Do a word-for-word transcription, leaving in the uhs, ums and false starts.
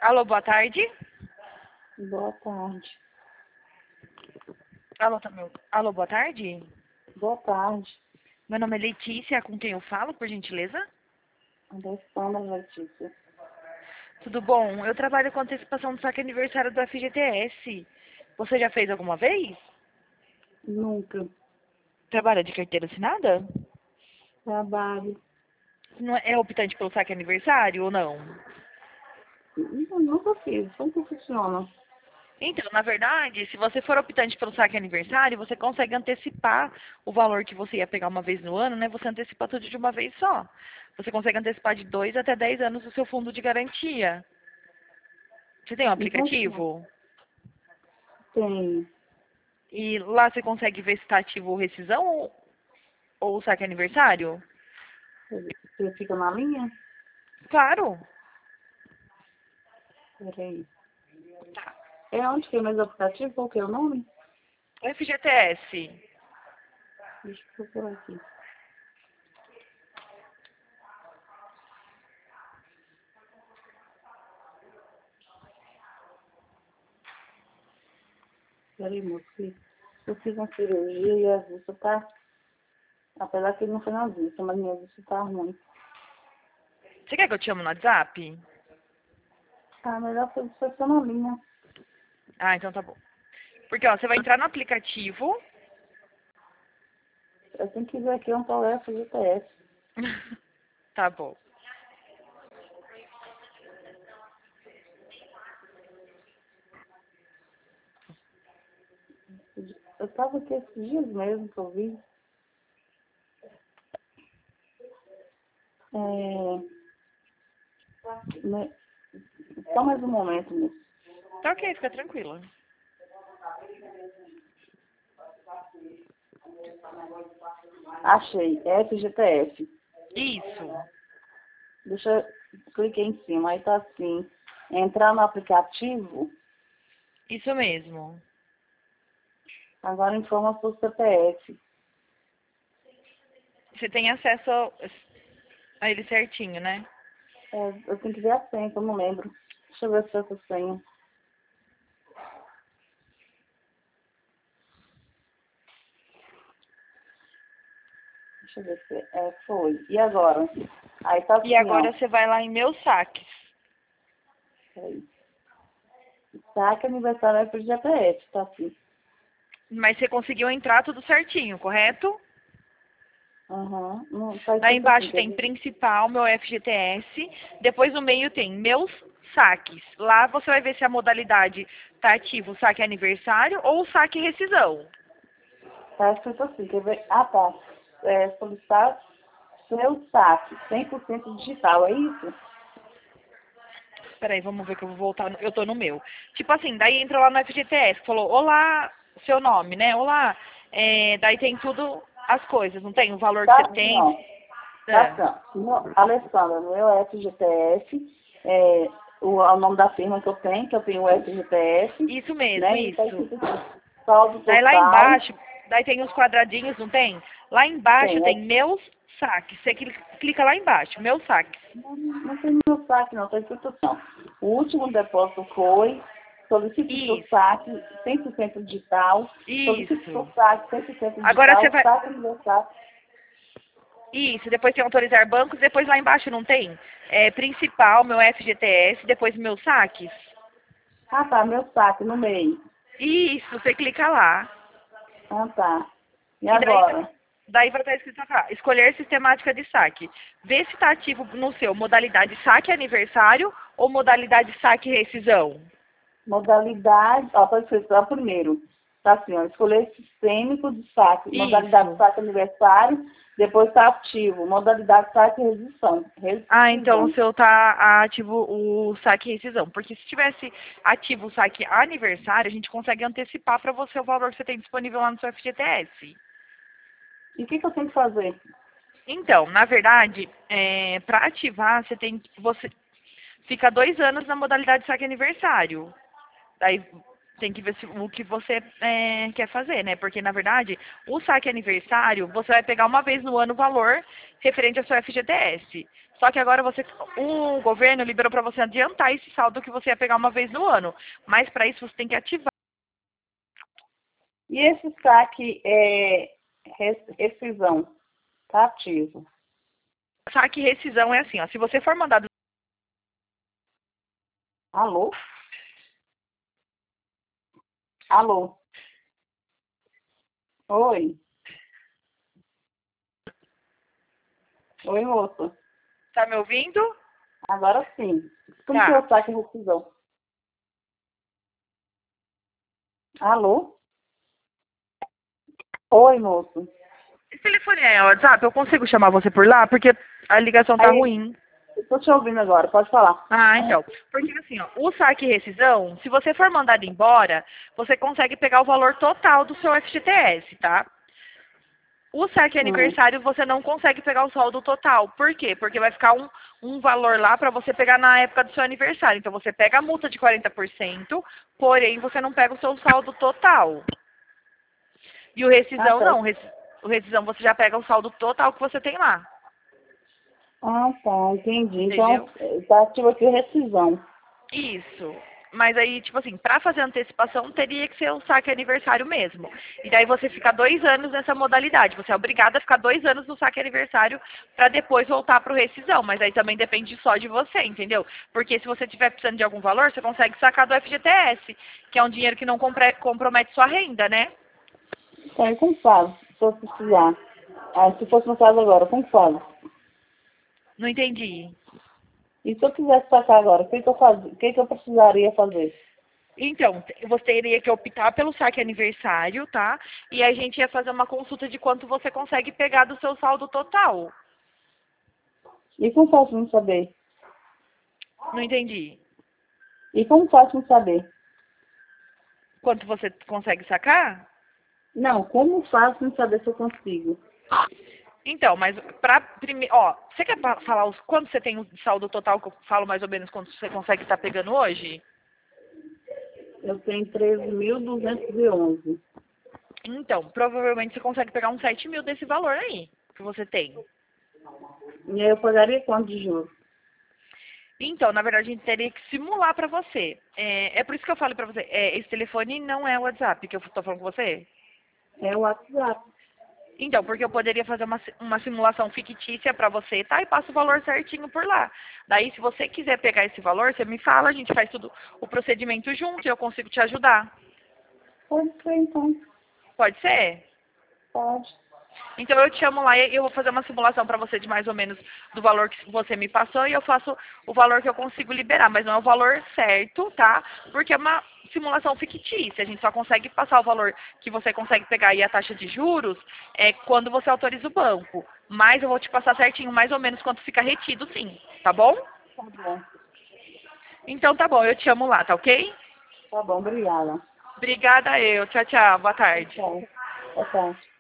Alô, boa tarde. Boa tarde. Alô, tá meu... Alô, boa tarde. Boa tarde. Meu nome é Letícia, com quem eu falo, por gentileza? Alessandra Letícia. Tudo bom? Eu trabalho com antecipação do saque aniversário do F G T S. Você já fez alguma vez? Nunca. Trabalha de carteira assinada? Trabalho. Não é é optante pelo saque aniversário ou não? Não, nunca fiz. Como que funciona? Então, na verdade, se você for optante pelo saque aniversário, você consegue antecipar o valor que você ia pegar uma vez no ano, né? Você antecipa tudo de uma vez só. Você consegue antecipar de dois até dez anos o seu fundo de garantia. Você tem um E funciona? aplicativo? Tem. E lá você consegue ver se está ativo ou rescisão ou, ou o saque aniversário? Você fica na linha? Claro. Peraí. É onde que é mais aplicativo? Qual que é o nome? F G T S. Deixa eu procurar aqui. Peraí, moço. que Eu fiz uma cirurgia e a vista tá... Apesar que não foi na vista, mas minha vista tá ruim. Você quer que eu te chame no WhatsApp? Ah, melhor foi você ficar na linha. Ah, então tá bom. Porque, ó, você vai entrar no aplicativo. Eu tenho que ver aqui onde tá o F G T S. Tá bom. Eu tava aqui esses dias mesmo que eu vi. É, né, só mais um momento, moço. Tá ok, fica tranquila. Achei, F G T F. Isso. Deixa eu cliquei em cima, aí tá assim. Entrar no aplicativo, Isso mesmo. agora informa seu C P F. Você tem acesso ao- a ele certinho, né? É, eu tenho que ver a senha, que eu não lembro. Deixa eu ver se é essa senha. Deixa eu ver se é, foi. E agora? Aí tá E assim, ó. agora você vai lá em meus saques. Peraí. Saque aniversário F G T F, tá assim. Mas você conseguiu entrar tudo certinho, correto? Aham. Não, tá Lá escrito assim, embaixo quer tem ver? principal, meu F G T S. Depois no meio tem meus saques. Lá você vai ver se a modalidade tá ativo o saque aniversário ou o saque rescisão. Tá escrito assim, quer ver? Ah, tá. É, solicitar seu saque, cem por cento digital, é isso? Peraí, vamos ver que eu vou voltar. no- Eu tô no meu. Tipo assim, daí entra lá no F G T S, falou, olá, seu nome, né? Olá. É, daí tem tudo as coisas, não tem? O valor que Tá você assim, tem. ó. Tá Ah, assim, ó. Meu, Alessandra, meu F G T F, é, o, o nome da firma que eu tenho, que eu tenho o F G T F, isso mesmo, né? E tá isso. escrito assim, saldo Daí lá total, embaixo, daí tem os quadradinhos, não tem? Lá embaixo tem, tem é, meus saques. Você cli- clica lá embaixo, meus saques. não, não tem meu saque não, tá escrito assim, ó. O último depósito foi, solicite seu Isso, saque cem por cento digital, solicite seu isso. saque cem por cento Agora você digital, vai. saque aniversário. Isso, depois tem autorizar bancos, depois lá embaixo não tem? É, principal, meu F G T S, depois meus saques. Ah, tá, meu saque no meio. Isso, você clica lá. Ah, tá. E E daí, agora? daí vai estar escrito cá, escolher sistemática de saque. Vê se está ativo no seu modalidade saque aniversário ou modalidade saque rescisão. Modalidade, ó, tá escrito lá primeiro. Tá assim, ó, escolher sistêmico de saque, modalidade de Isso. saque aniversário, depois tá ativo, modalidade de saque rescisão. Ah, então o rescisão. seu tá ativo o saque rescisão. Porque se tivesse ativo o saque aniversário, a gente consegue antecipar para você o valor que você tem disponível lá no seu F G T S. E o que, que eu tenho que fazer? Então, na verdade, para ativar, você tem que- você fica dois anos na modalidade saque aniversário. Daí tem que ver se, o que você é, quer fazer, né? Porque, na verdade, o saque aniversário, você vai pegar uma vez no ano o valor referente ao seu F G T S. Só que agora você, o governo liberou para você adiantar esse saldo que você ia pegar uma vez no ano. Mas para isso você tem que ativar. E esse saque é res- rescisão, tá ativo. Saque e rescisão é assim, ó. Se você for mandado. Alô? Alô? Oi? Oi, moça. Tá me ouvindo? Agora sim. Como que é Tá. o saque e rescisão? Alô? Oi, moço. Esse telefone é WhatsApp? Eu consigo chamar você por lá? Porque a ligação tá Aí, ruim. eu tô te ouvindo agora, pode falar. Ah, então. Porque assim, ó, o saque e rescisão, se você for mandado embora, você consegue pegar o valor total do seu F G T S, tá? O saque Hum. aniversário você não consegue pegar o saldo total. Por quê? Porque vai ficar um, um valor lá para você pegar na época do seu aniversário. Então você pega a multa de quarenta por cento, porém você não pega o seu saldo total. E o Ah, rescisão tá. não. O resi- o rescisão você já pega o saldo total que você tem lá. Ah, tá, entendi. Então, Entendeu? eh, tá ativo aqui rescisão. Isso. Mas aí, tipo assim, pra fazer antecipação teria que ser o saque aniversário mesmo. E daí você fica dois anos nessa modalidade. Você é obrigado a ficar dois anos no saque aniversário pra depois voltar pro rescisão. Mas aí também depende só de você, entendeu? Porque se você tiver precisando de algum valor, você consegue sacar do F G T S, que é um dinheiro que não compre- compromete sua renda, né? Tá, e como faz, se eu precisar? Ah, se fosse no caso agora, como faz? Não entendi. E se eu quisesse sacar agora, o que, que eu faz... o que, que eu precisaria fazer? Então, você teria que optar pelo saque aniversário, tá? E a gente ia fazer uma consulta de quanto você consegue pegar do seu saldo total. E como faço pra não saber? Não entendi. E como faço pra não saber? Quanto você consegue sacar? Não, como faço pra não saber se eu consigo? Então, mas pra primeiro, ó, você quer pa- falar os, quanto você tem de saldo total, que eu falo mais ou menos quanto você consegue estar pegando hoje? Eu tenho treze mil duzentos e onze. Então, provavelmente você consegue pegar uns sete mil desse valor aí, que você tem. E aí eu pagaria quanto de juros? Então, na verdade, a gente teria que simular pra você. É, é por isso que eu falo pra você, é, esse telefone não é o WhatsApp que eu tô falando com você? É o WhatsApp. Então, porque eu poderia fazer uma, si- uma simulação fictícia pra você, tá? E passo o valor certinho por lá. Daí, se você quiser pegar esse valor, você me fala, a gente faz tudo o procedimento junto e eu consigo te ajudar. Pode ser, então. Pode ser? Pode. Então eu te chamo lá e eu vou fazer uma simulação pra você de mais ou menos do valor que você me passou e eu faço o valor que eu consigo liberar, mas não é o valor certo, tá? Porque é uma simulação fictícia, a gente só consegue passar o valor que você consegue pegar aí a taxa de juros é quando você autoriza o banco. Mas eu vou te passar certinho mais ou menos quanto fica retido, sim, tá bom? Tá bom. Então tá bom, eu te chamo lá, tá ok? Tá bom, obrigada. Obrigada eu, tchau, tchau, boa tarde. Tchau. Boa tarde.